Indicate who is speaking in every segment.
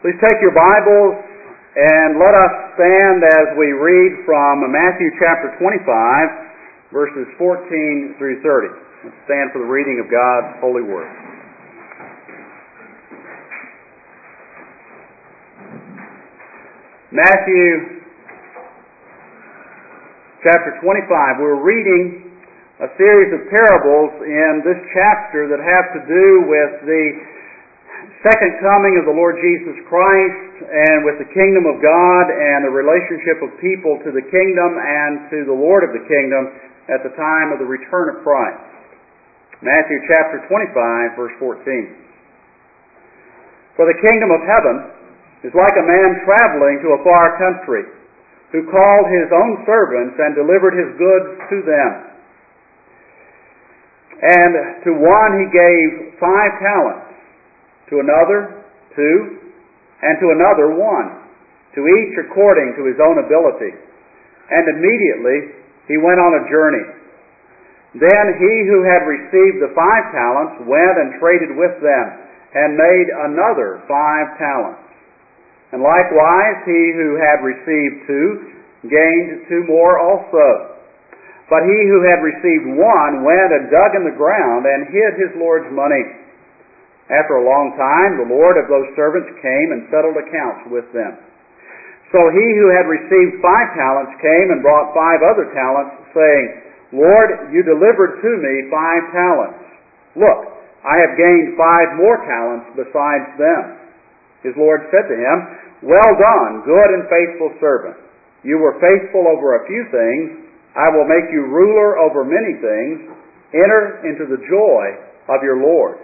Speaker 1: Please take your Bibles and let us stand as we read from Matthew chapter 25, verses 14 through 30. Let's stand for the reading of God's holy word. Matthew chapter 25. We're reading a series of parables in this chapter that have to do with the second coming of the Lord Jesus Christ and with the kingdom of God and the relationship of people to the kingdom and to the Lord of the kingdom at the time of the return of Christ. Matthew chapter 25, verse 14. For the kingdom of heaven is like a man traveling to a far country, who called his own servants and delivered his goods to them. And to one he gave 5 talents, to another 2, and to another 1, to each according to his own ability. And immediately he went on a journey. Then he who had received the 5 talents went and traded with them, and made another 5 talents. And likewise he who had received 2 gained 2 more also. But he who had received 1 went and dug in the ground and hid his Lord's money. After a long time, the Lord of those servants came and settled accounts with them. So he who had received 5 talents came and brought 5 other talents, saying, Lord, you delivered to me 5 talents. Look, I have gained 5 more talents besides them. His Lord said to him, Well done, good and faithful servant. You were faithful over a few things. I will make you ruler over many things. Enter into the joy of your Lord.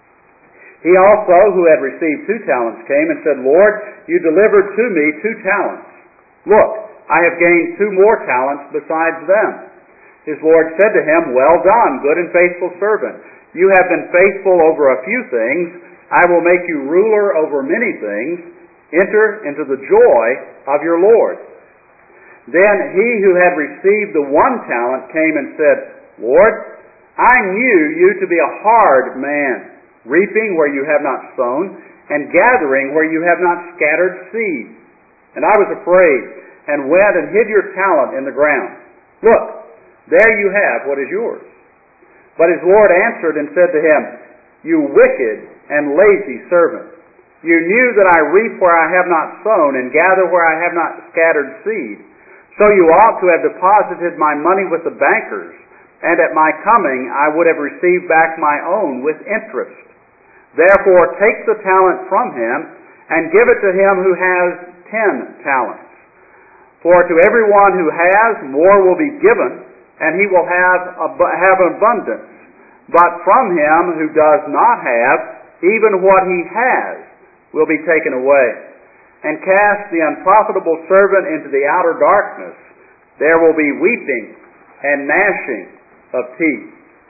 Speaker 1: He also, who had received 2 talents, came and said, Lord, you delivered to me 2 talents. Look, I have gained 2 more talents besides them. His Lord said to him, Well done, good and faithful servant. You have been faithful over a few things. I will make you ruler over many things. Enter into the joy of your Lord. Then he who had received the 1 talent came and said, Lord, I knew you to be a hard man, reaping where you have not sown, and gathering where you have not scattered seed. And I was afraid, and went and hid your talent in the ground. Look, there you have what is yours. But his Lord answered and said to him, You wicked and lazy servant, you knew that I reap where I have not sown, and gather where I have not scattered seed. So you ought to have deposited my money with the bankers, and at my coming I would have received back my own with interest. Therefore take the talent from him, and give it to him who has 10 talents. For to everyone who has, more will be given, and he will have abundance. But from him who does not have, even what he has will be taken away. And cast the unprofitable servant into the outer darkness. There will be weeping and gnashing of teeth.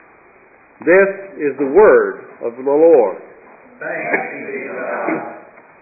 Speaker 1: This is the word of the Lord.
Speaker 2: Thanks be to God.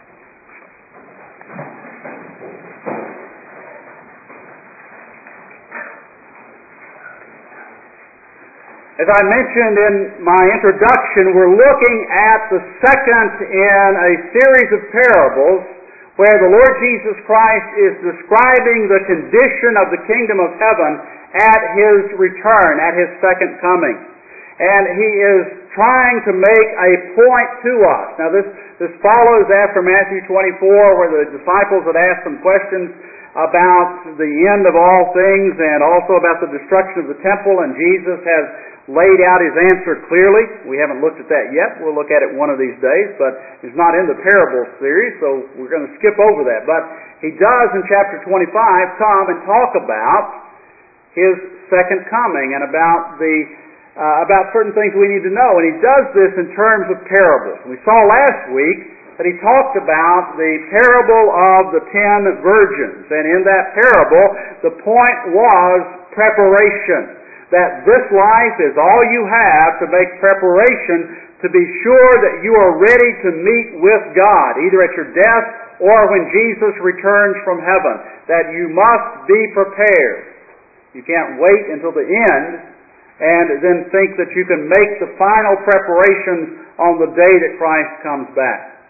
Speaker 1: As I mentioned in my introduction, we're looking at the second in a series of parables where the Lord Jesus Christ is describing the condition of the kingdom of heaven at His return, at His second coming. And He is trying to make a point to us. Now this follows after Matthew 24, where the disciples had asked some questions about the end of all things and also about the destruction of the temple, and Jesus has laid out His answer clearly. We haven't looked at that yet. We'll look at it one of these days, but it's not in the parable series, so we're going to skip over that. But He does in chapter 25 come and talk about His second coming and about certain things we need to know. And He does this in terms of parables. We saw last week that He talked about the parable of the 10 virgins. And in that parable, the point was preparation. That this life is all you have to make preparation to be sure that you are ready to meet with God, either at your death or when Jesus returns from heaven. That you must be prepared. You can't wait until the end and then think that you can make the final preparations on the day that Christ comes back.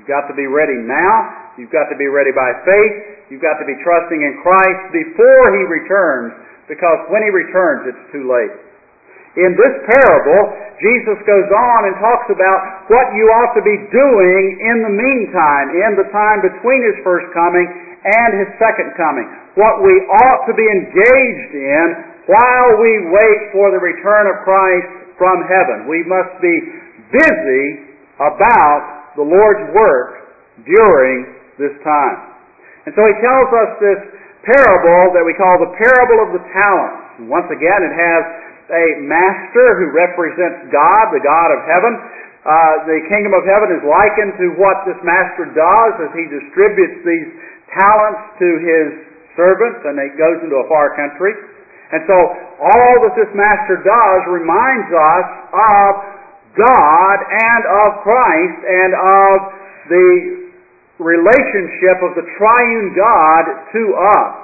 Speaker 1: You've got to be ready now. You've got to be ready by faith. You've got to be trusting in Christ before He returns, because when He returns, it's too late. In this parable, Jesus goes on and talks about what you ought to be doing in the meantime, in the time between His first coming and His second coming. What we ought to be engaged in while we wait for the return of Christ from heaven. We must be busy about the Lord's work during this time. And so He tells us this parable that we call the parable of the talents. And once again, it has a master who represents God, the God of heaven. The kingdom of heaven is likened to what this master does as he distributes these talents to his servants, and it goes into a far country. And so all that this master does reminds us of God and of Christ and of the relationship of the triune God to us.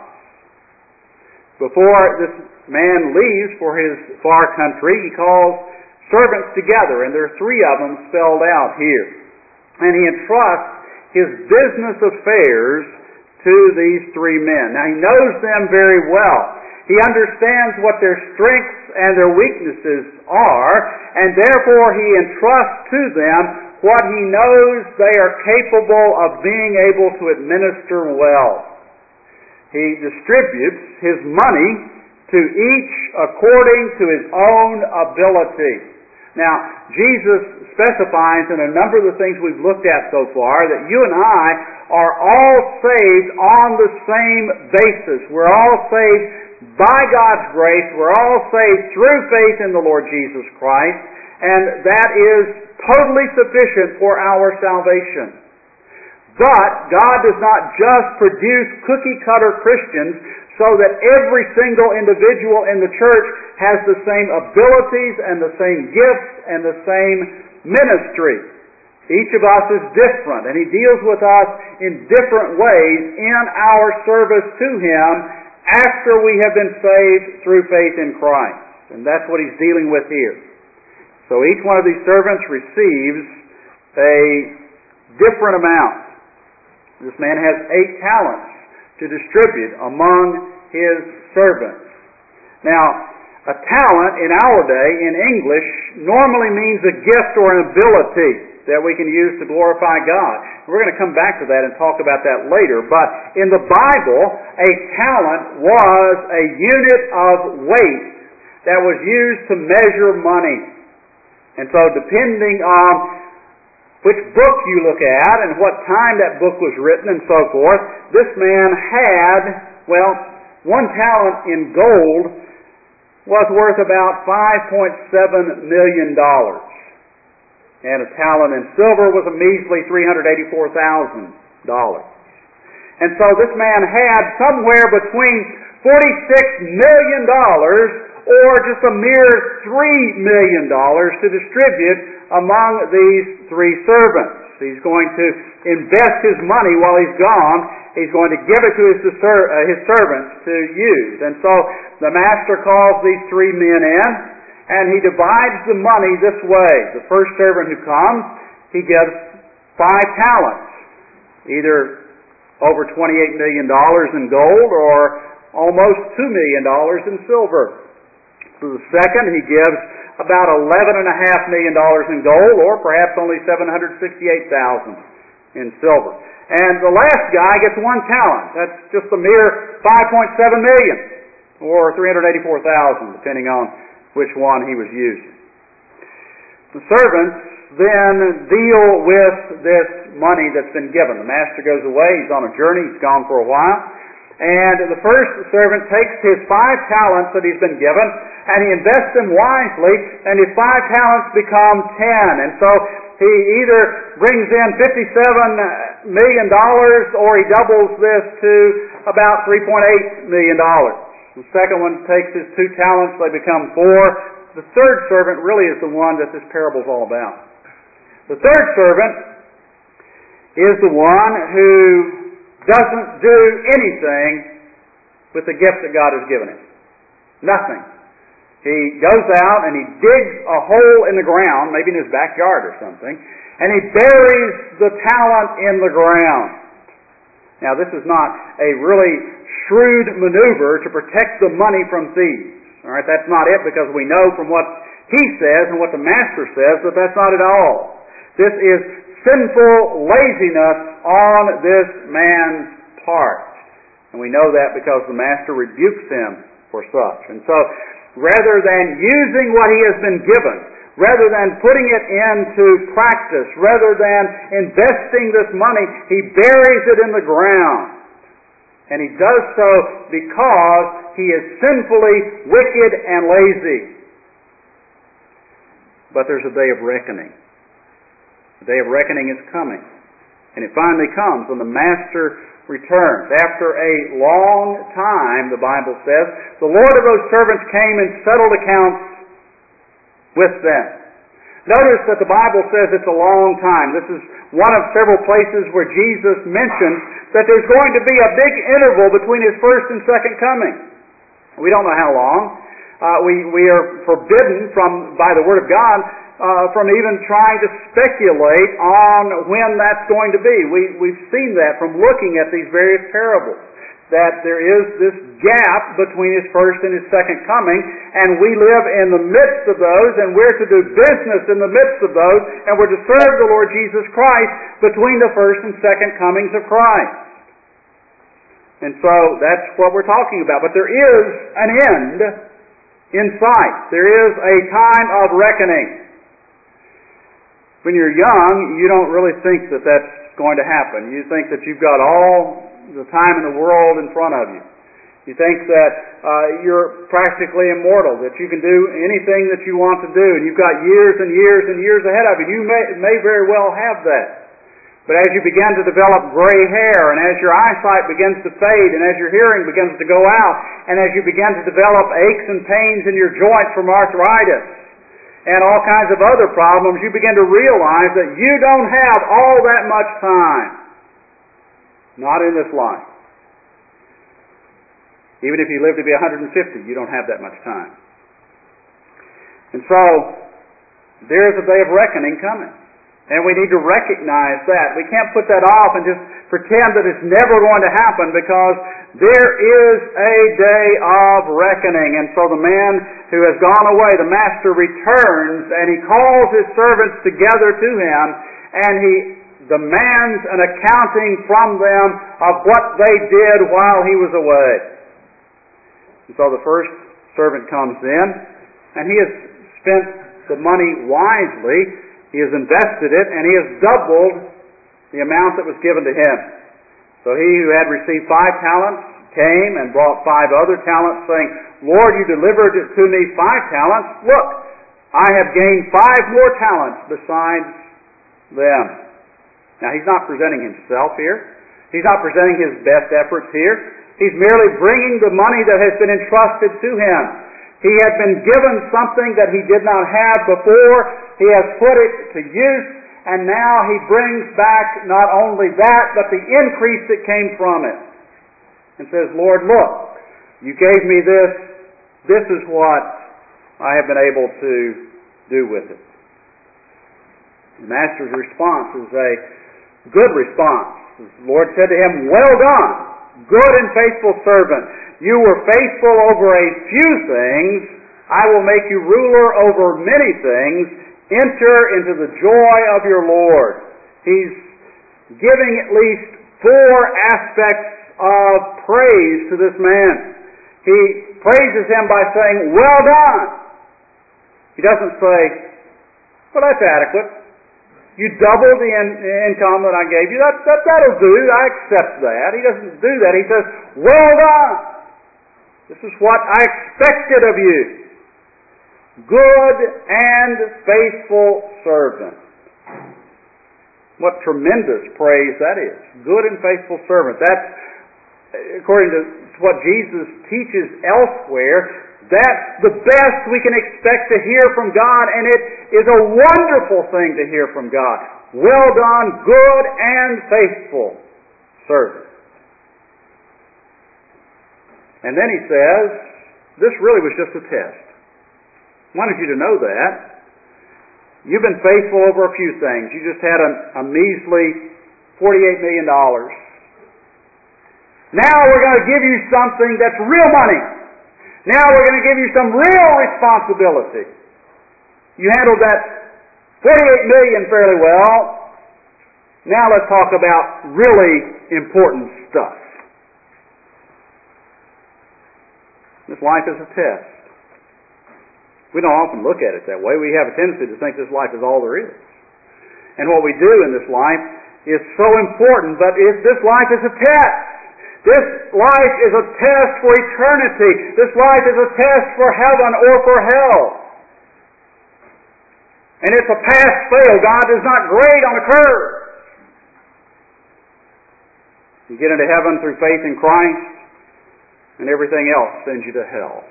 Speaker 1: Before this man leaves for his far country, he calls servants together, and there are 3 of them spelled out here. And he entrusts his business affairs to these 3 men. Now, he knows them very well. He understands what their strengths and their weaknesses are, and therefore he entrusts to them what he knows they are capable of being able to administer well. He distributes his money to each according to his own ability. Now, Jesus specifies in a number of the things we've looked at so far that you and I are all saved on the same basis. We're all saved by God's grace. We're all saved through faith in the Lord Jesus Christ, and that is totally sufficient for our salvation. But God does not just produce cookie-cutter Christians so that every single individual in the church has the same abilities and the same gifts and the same ministry. Each of us is different, and He deals with us in different ways in our service to Him after we have been saved through faith in Christ. And that's what He's dealing with here. So each one of these servants receives a different amount. This man has 8 talents to distribute among his servants. Now, a talent in our day, in English, normally means a gift or an ability that we can use to glorify God. We're going to come back to that and talk about that later. But in the Bible, a talent was a unit of weight that was used to measure money. And so depending on which book you look at and what time that book was written and so forth, this man had, 1 talent in gold was worth about $5.7 million. And a talent in silver was a measly $384,000. And so this man had somewhere between $46 million or just a mere $3 million to distribute among these 3 servants. He's going to invest his money while he's gone. He's going to give it to his servants to use. And so the master calls these 3 men in, and he divides the money this way. The first servant who comes, he gives 5 talents, either over $28 million in gold or almost $2 million in silver. To the second, he gives about $11.5 million in gold, or perhaps only $768,000 in silver. And the last guy gets 1 talent. That's just a mere $5.7 million, or $384,000, depending on which one he was using. The servants then deal with this money that's been given. The master goes away. He's on a journey. He's gone for a while. And the first servant takes his 5 talents that he's been given, and he invests them wisely, and his 5 talents become 10. And so he either brings in $57 million, or he doubles this to about $3.8 million. The second one takes his 2 talents, they become 4. The third servant really is the one that this parable is all about. The third servant is the one who doesn't do anything with the gift that God has given him. Nothing. He goes out and he digs a hole in the ground, maybe in his backyard or something, and he buries the talent in the ground. Now, this is not a really shrewd maneuver to protect the money from thieves. All right, that's not it, because we know from what he says and what the master says that that's not at all. This is sinful laziness on this man's part. And we know that because the master rebukes him for such. And so, rather than using what he has been given, rather than putting it into practice, rather than investing this money, he buries it in the ground. And he does so because he is sinfully wicked and lazy. But there's a day of reckoning. The day of reckoning is coming. And it finally comes when the master returns. After a long time, the Bible says, the Lord of those servants came and settled accounts with them. Notice that the Bible says it's a long time. This is one of several places where Jesus mentions that there's going to be a big interval between His first and second coming. We don't know how long. We are forbidden by the Word of God from even trying to speculate on when that's going to be. We've seen that from looking at these various parables, that there is this gap between His first and His second coming, and we live in the midst of those, and we're to do business in the midst of those, and we're to serve the Lord Jesus Christ between the first and second comings of Christ. And so that's what we're talking about. But there is an end in sight. There is a time of reckoning. When you're young, you don't really think that that's going to happen. You think that you've got all the time in the world in front of you. You think that you're practically immortal, that you can do anything that you want to do, and you've got years and years and years ahead of you. You may very well have that. But as you begin to develop gray hair, and as your eyesight begins to fade, and as your hearing begins to go out, and as you begin to develop aches and pains in your joints from arthritis, and all kinds of other problems, you begin to realize that you don't have all that much time. Not in this life. Even if you live to be 150, you don't have that much time. And so, there is a day of reckoning coming. And we need to recognize that. We can't put that off and just pretend that it's never going to happen, because there is a day of reckoning. And so the man who has gone away, the master, returns and he calls his servants together to him, and he demands an accounting from them of what they did while he was away. And so the first servant comes in, and he has spent the money wisely. He has invested it, and he has doubled the amount that was given to him. So he who had received 5 talents came and brought 5 other talents, saying, Lord, you delivered to me 5 talents. Look, I have gained 5 more talents besides them. Now, he's not presenting himself here. He's not presenting his best efforts here. He's merely bringing the money that has been entrusted to him. He had been given something that he did not have before. He has put it to use, and now he brings back not only that, but the increase that came from it. And says, Lord, look, you gave me this. This is what I have been able to do with it. The master's response is a good response. The Lord said to him, well done, good and faithful servant. You were faithful over a few things. I will make you ruler over many things. Enter into the joy of your Lord. He's giving at least 4 aspects of praise to this man. He praises him by saying, well done. He doesn't say, well, that's adequate. You doubled the income that I gave you. That'll do. I accept that. He doesn't do that. He says, well done. This is what I expected of you. Good and faithful servant. What tremendous praise that is. Good and faithful servant. That's, according to what Jesus teaches elsewhere, that's the best we can expect to hear from God, and it is a wonderful thing to hear from God. Well done, good and faithful servant. And then he says, this really was just a test. I wanted you to know that. You've been faithful over a few things. You just had a measly $48 million. Now we're going to give you something that's real money. Now we're going to give you some real responsibility. You handled that $48 million fairly well. Now let's talk about really important stuff. This life is a test. We don't often look at it that way. We have a tendency to think this life is all there is. And what we do in this life is so important, but this life is a test. This life is a test for eternity. This life is a test for heaven or for hell. And it's a pass-fail. God does not grade on a curve. You get into heaven through faith in Christ, and everything else sends you to hell.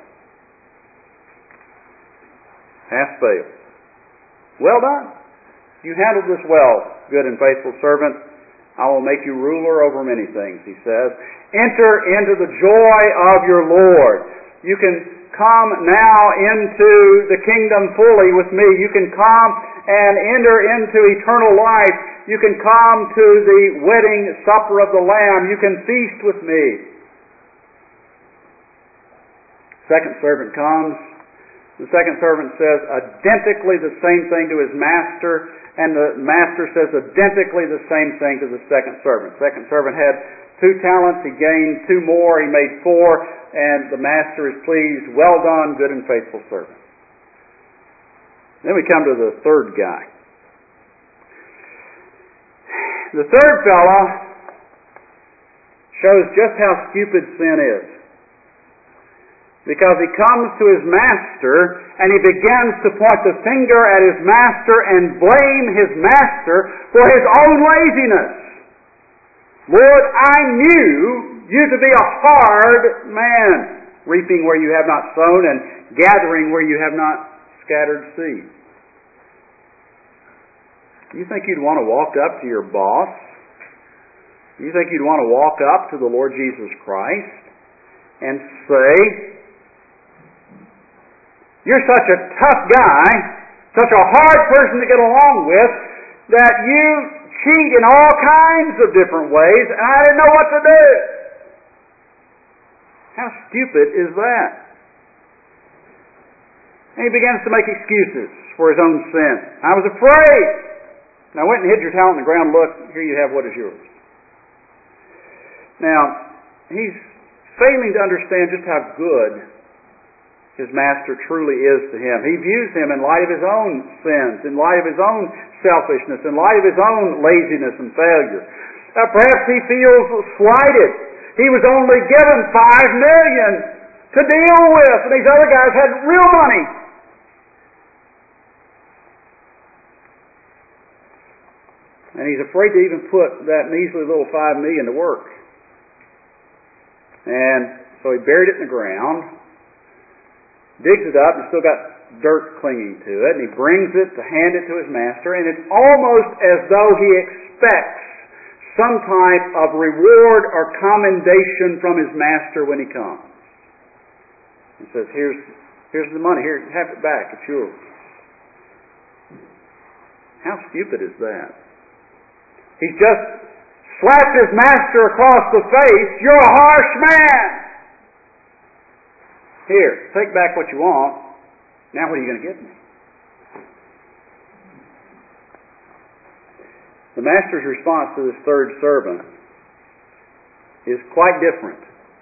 Speaker 1: Pass-fail. Well done. You handled this well, good and faithful servant. I will make you ruler over many things, he says. Enter into the joy of your Lord. You can come now into the kingdom fully with me. You can come and enter into eternal life. You can come to the wedding supper of the Lamb. You can feast with me. Second servant comes. The second servant says identically the same thing to his master, and the master says identically the same thing to the second servant. Second servant had 2 talents. He gained 2 more. He made 4, and the master is pleased. Well done, good and faithful servant. Then we come to the third guy. The third fella shows just how stupid sin is. Because he comes to his master and he begins to point the finger at his master and blame his master for his own laziness. Lord, I knew you to be a hard man, reaping where you have not sown and gathering where you have not scattered seed. You think you'd want to walk up to your boss? You think you'd want to walk up to the Lord Jesus Christ and say, you're such a tough guy, such a hard person to get along with, that you cheat in all kinds of different ways, and I didn't know what to do. How stupid is that? And he begins to make excuses for his own sin. I was afraid. And I went and hid your talent in the ground. Look, here you have what is yours. Now, he's failing to understand just how good his master truly is to him. He views him in light of his own sins, in light of his own selfishness, in light of his own laziness and failure. Perhaps he feels slighted. He was only given $5 million to deal with, and these other guys had real money. And he's afraid to even put that measly little $5 million to work. And so he buried it in the ground, digs it up, and still got dirt clinging to it, and he brings it to hand it to his master, and it's almost as though he expects some type of reward or commendation from his master when he comes. He says, here's the money, here, have it back, it's yours. How stupid is that? He's just slapped his master across the face. You're a harsh man. Here, take back what you want. Now what are you going to give me? The master's response to this third servant is quite different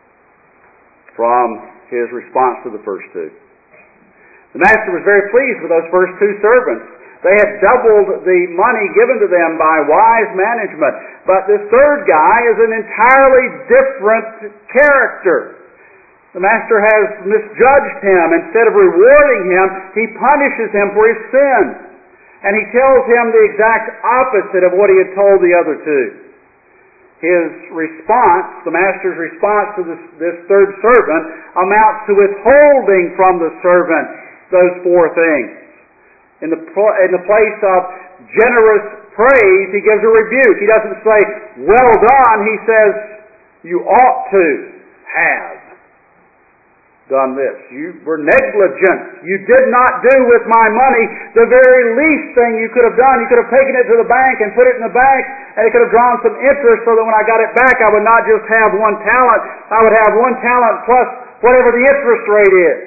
Speaker 1: from his response to the first 2. The master was very pleased with those first 2 servants. They had doubled the money given to them by wise management. But this third guy is an entirely different character. The master has misjudged him. Instead of rewarding him, he punishes him for his sin. And he tells him the exact opposite of what he had told the other 2. His response, the master's response to this third servant, amounts to withholding from the servant those 4 things. In the place of generous praise, he gives a rebuke. He doesn't say, well done. He says, you ought to have. done this. You were negligent. You did not do with my money the very least thing you could have done. You could have taken it to the bank and put it in the bank, and it could have drawn some interest so that when I got it back, I would not just have 1 talent. I would have 1 talent plus whatever the interest rate is.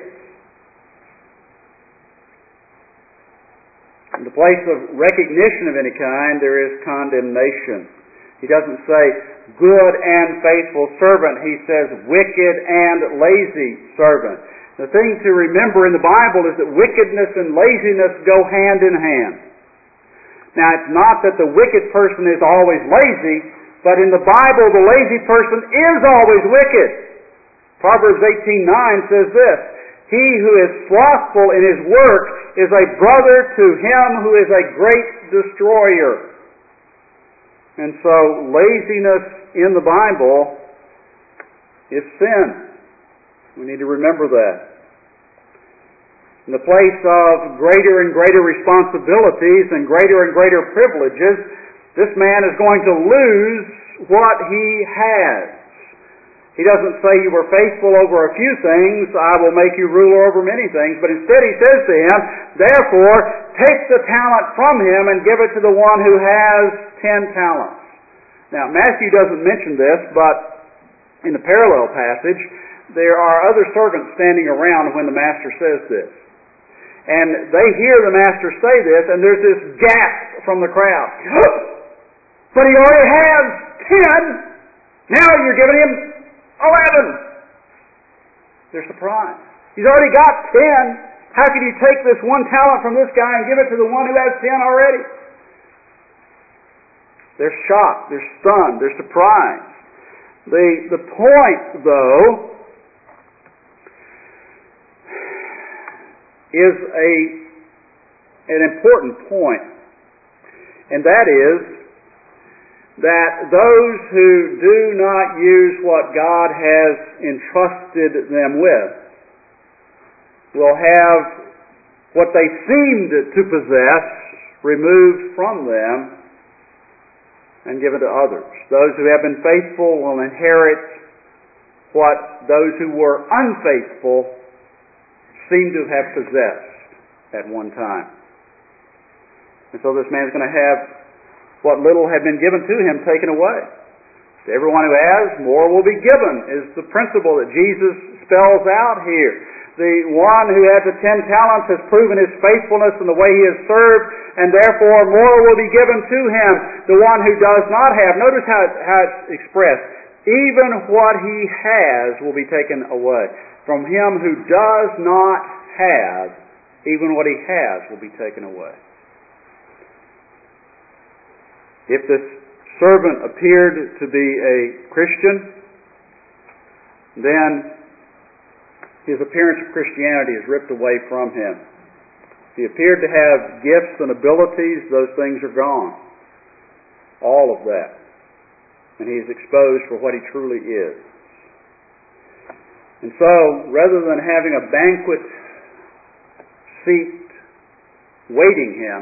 Speaker 1: In the place of recognition of any kind, there is condemnation. He doesn't say, good and faithful servant. He says, wicked and lazy servant. The thing to remember in the Bible is that wickedness and laziness go hand in hand. Now, it's not that the wicked person is always lazy, but in the Bible, the lazy person is always wicked. Proverbs 18:9 says this, he who is slothful in his work is a brother to him who is a great destroyer. And so, laziness in the Bible is sin. We need to remember that. In the place of greater and greater responsibilities and greater privileges, this man is going to lose what he has. He doesn't say you were faithful over a few things, I will make you ruler over many things, but instead he says to him, therefore, take the talent from him and give it to the one who has 10 talents. Now, Matthew doesn't mention this, but in the parallel passage, there are other servants standing around when the master says this. And they hear the master say this, and there's this gasp from the crowd. But he already has 10! Now you're giving him 11! They're surprised. He's already got 10. How can you take this 1 talent from this guy and give it to the one who has 10 already? They're shocked, they're stunned, they're surprised. The point, though, is an important point, and that is that those who do not use what God has entrusted them with will have what they seemed to possess removed from them and given to others. Those who have been faithful will inherit what those who were unfaithful seem to have possessed at one time. And so this man is going to have what little had been given to him taken away. To everyone who has, more will be given, is the principle that Jesus spells out here. The one who had the 10 talents has proven his faithfulness in the way he has served, and therefore more will be given to him. The one who does not have, notice how it's expressed, even what he has will be taken away. From him who does not have, even what he has will be taken away. If this servant appeared to be a Christian, then his appearance of Christianity is ripped away from him. If he appeared to have gifts and abilities, those things are gone. All of that. And he is exposed for what he truly is. And so, rather than having a banquet seat waiting him,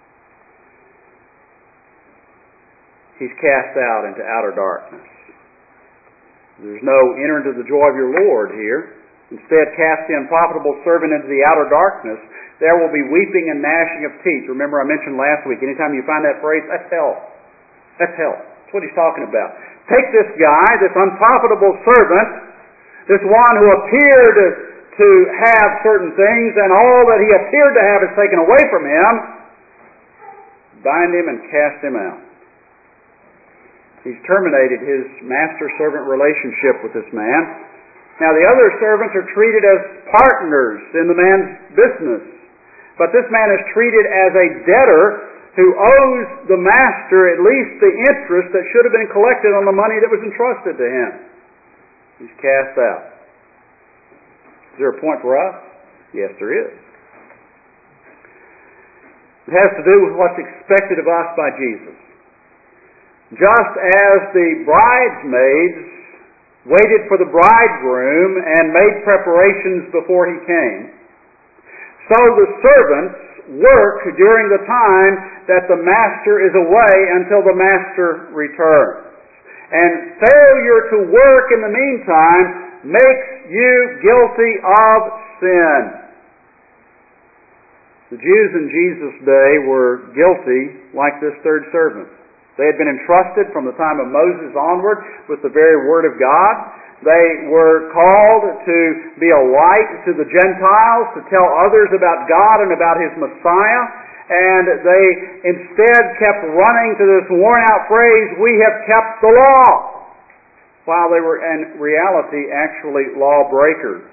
Speaker 1: he's cast out into outer darkness. There's no enter into the joy of your Lord here. Instead, cast the unprofitable servant into the outer darkness. There will be weeping and gnashing of teeth. Remember I mentioned last week, anytime you find that phrase, that's hell. That's hell. That's what he's talking about. Take this guy, this unprofitable servant, this one who appeared to have certain things, and all that he appeared to have is taken away from him, bind him and cast him out. He's terminated his master-servant relationship with this man. Now the other servants are treated as partners in the man's business. But this man is treated as a debtor who owes the master at least the interest that should have been collected on the money that was entrusted to him. He's cast out. Is there a point for us? Yes, there is. It has to do with what's expected of us by Jesus. Just as the bridesmaids waited for the bridegroom and made preparations before he came, so the servants work during the time that the master is away until the master returns. And failure to work in the meantime makes you guilty of sin. The Jews in Jesus' day were guilty like this third servant. They had been entrusted from the time of Moses onward with the very Word of God. They were called to be a light to the Gentiles, to tell others about God and about His Messiah. And they instead kept running to this worn-out phrase, "We have kept the law," while they were in reality actually lawbreakers.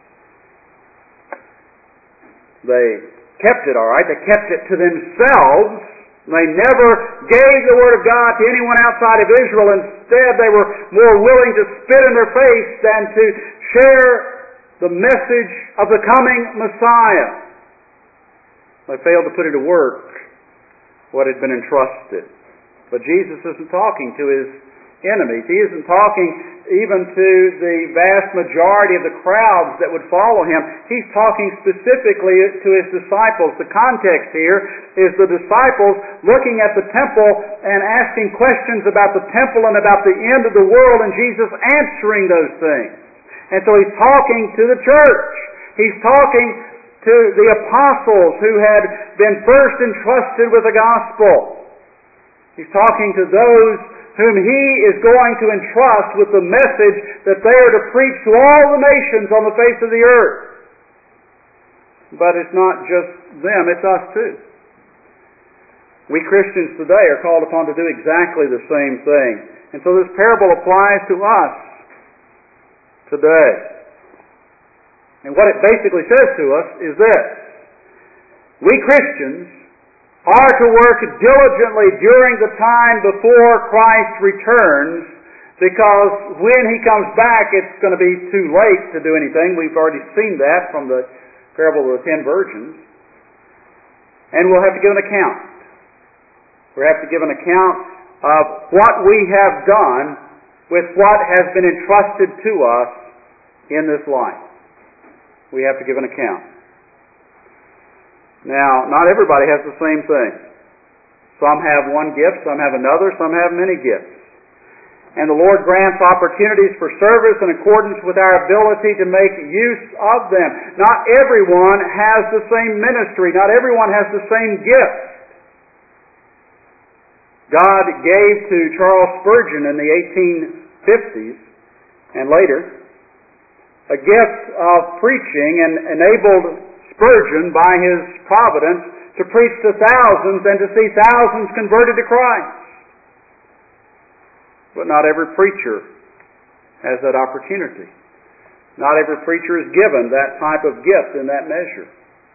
Speaker 1: They kept it all right. They kept it to themselves. They never gave the Word of God to anyone outside of Israel. Instead, they were more willing to spit in their face than to share the message of the coming Messiah. They failed to put into work what had been entrusted. But Jesus isn't talking to His enemies. He isn't talking even to the vast majority of the crowds that would follow Him. He's talking specifically to His disciples. The context here is the disciples looking at the temple and asking questions about the temple and about the end of the world, and Jesus answering those things. And so He's talking to the church. He's talking to the apostles who had been first entrusted with the gospel. He's talking to those whom He is going to entrust with the message that they are to preach to all the nations on the face of the earth. But it's not just them, it's us too. We Christians today are called upon to do exactly the same thing. And so this parable applies to us today. And what it basically says to us is this: we Christians are to work diligently during the time before Christ returns, because when He comes back it's going to be too late to do anything. We've already seen that from the parable of the 10 virgins. And we'll have to give an account. We'll have to give an account of what we have done with what has been entrusted to us in this life. We have to give an account. Now, not everybody has the same thing. Some have one gift, some have another, some have many gifts. And the Lord grants opportunities for service in accordance with our ability to make use of them. Not everyone has the same ministry. Not everyone has the same gift. God gave to Charles Spurgeon in the 1850s and later a gift of preaching, and enabled Spurgeon by his providence to preach to thousands and to see thousands converted to Christ. But not every preacher has that opportunity. Not every preacher is given that type of gift in that measure.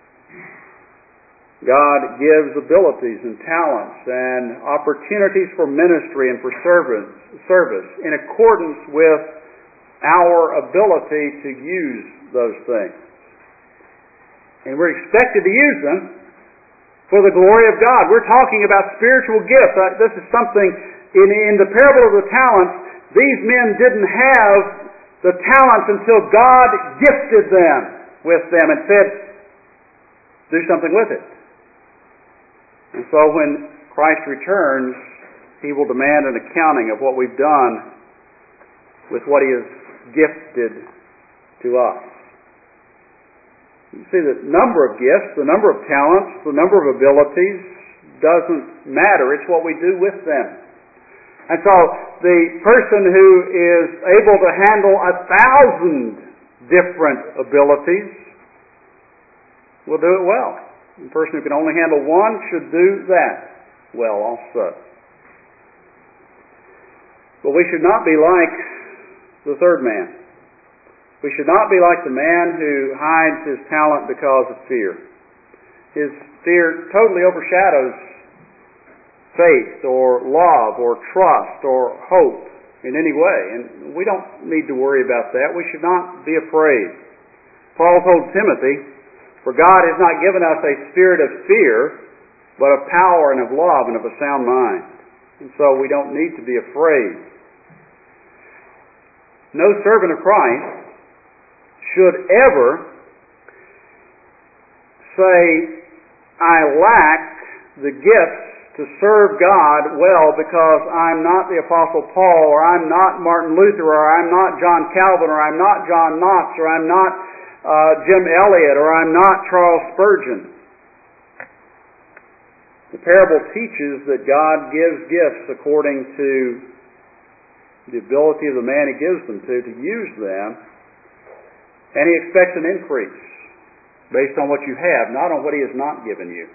Speaker 1: God gives abilities and talents and opportunities for ministry and for service in accordance with our ability to use those things. And we're expected to use them for the glory of God. We're talking about spiritual gifts. This is something, in the parable of the talents, these men didn't have the talents until God gifted them with them and said, do something with it. And so when Christ returns, He will demand an accounting of what we've done with what He has gifted to us. You see, the number of gifts, the number of talents, the number of abilities doesn't matter. It's what we do with them. And so the person who is able to handle 1,000 different abilities will do it well. The person who can only handle one should do that well also. But we should not be like the third man. We should not be like the man who hides his talent because of fear. His fear totally overshadows faith or love or trust or hope in any way. And we don't need to worry about that. We should not be afraid. Paul told Timothy, "For God has not given us a spirit of fear, but of power and of love and of a sound mind." And so we don't need to be afraid. No servant of Christ should ever say, "I lack the gifts to serve God well because I'm not the Apostle Paul, or I'm not Martin Luther, or I'm not John Calvin, or I'm not John Knox, or I'm not Jim Elliot, or I'm not Charles Spurgeon. The parable teaches that God gives gifts according to the ability of the man He gives them to use them, and He expects an increase based on what you have, not on what He has not given you.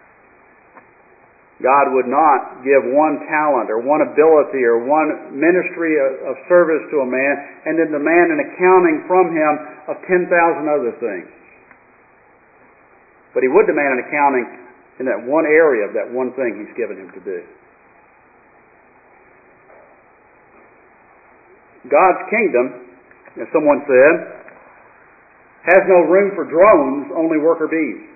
Speaker 1: God would not give one talent or one ability or one ministry of service to a man and then demand an accounting from him of 10,000 other things. But He would demand an accounting in that one area of that one thing He's given him to do. God's kingdom, as someone said, has no room for drones, only worker bees.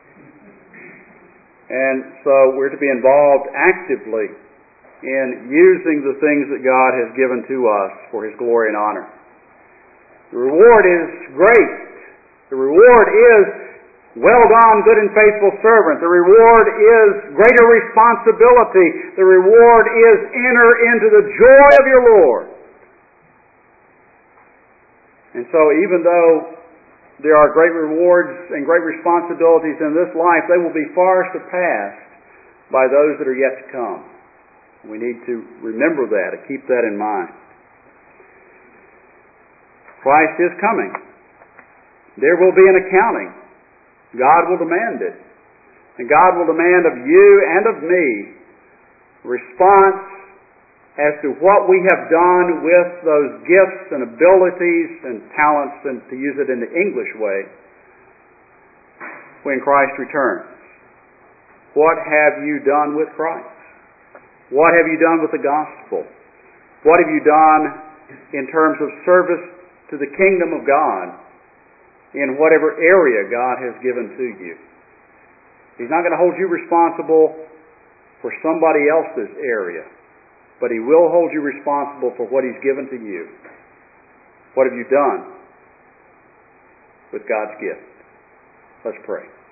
Speaker 1: And so we're to be involved actively in using the things that God has given to us for His glory and honor. The reward is great. The reward is, well done, good and faithful servant. The reward is greater responsibility. The reward is, enter into the joy of your Lord. And so even though there are great rewards and great responsibilities in this life, they will be far surpassed by those that are yet to come. We need to remember that and keep that in mind. Christ is coming. There will be an accounting. God will demand it. And God will demand of you and of me response as to what we have done with those gifts and abilities and talents, and to use it in the English way, when Christ returns. What have you done with Christ? What have you done with the gospel? What have you done in terms of service to the kingdom of God in whatever area God has given to you? He's not going to hold you responsible for somebody else's area, but He will hold you responsible for what He's given to you. What have you done with God's gift? Let's pray.